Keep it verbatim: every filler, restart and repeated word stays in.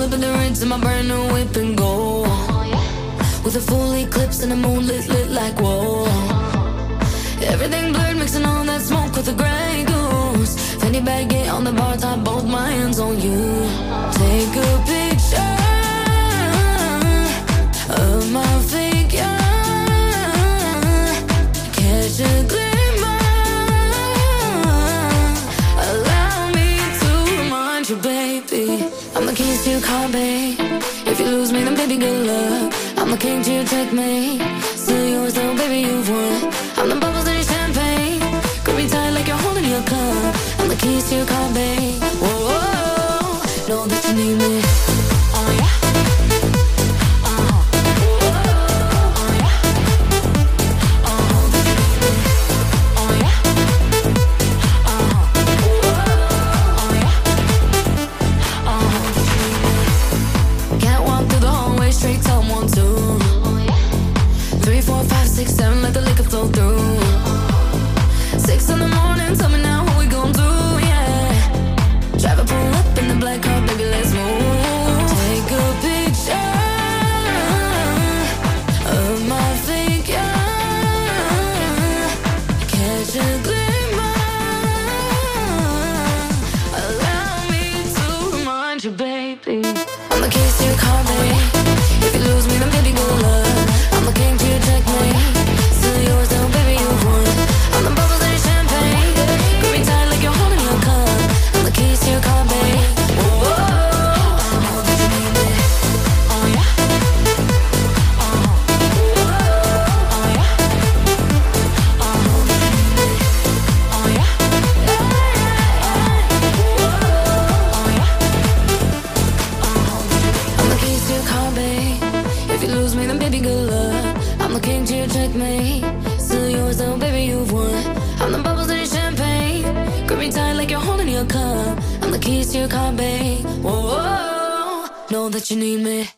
up in the rinse in my brand new whip and go. With a full eclipse and the moon lit, lit like whoa. Everything blurred, mixing all that smoke with the Grey Goose. Fanny baggy on the bar top, both my hands on you. Take a picture of my figure, catch a glimmer, allow me to remind you, baby, I'm the keys to your car, babe. If you lose me, then baby, good luck. I'm the king to your checkmate. Still yours though, baby, you've won. I'm the bubbles in your champagne. Grip me tight like you're holding your cup. I'm the keys to your car, babe. Whoa, whoa, whoa. Know that you need me. Oh yeah. Straight to one, two, three, four, five, six, seven, let the liquor flow through. Six in the morning, tell me now what we gon' do, yeah. Drive a pull up in the black car, baby, let's move. Take a picture of my figure, catch a glimmer, allow me to remind you, baby, I'm the keys to your car, baby. If you lose me, then baby, good luck. I'm the king to your checkmate. Still yours though, baby, you've won. I'm the bubbles in your champagne. Grip me tight like you're holding your cup. I'm the keys to your car, babe. Whoa, whoa, whoa. Know that you need me. Oh yeah. Uh-huh. Whoa, oh yeah. Uh-huh. Know that you need me. Oh yeah. Yeah, yeah, yeah. Whoa, oh yeah. Uh-huh. I'm the keys to your car, babe. If you lose me, then baby, good luck. I'm the king to your checkmate. Still yours though, baby, you've won. I'm the bubbles in your champagne. Grip me tight like you're holding your cup. I'm the keys to your car, babe. Whoa, whoa, know that you need me.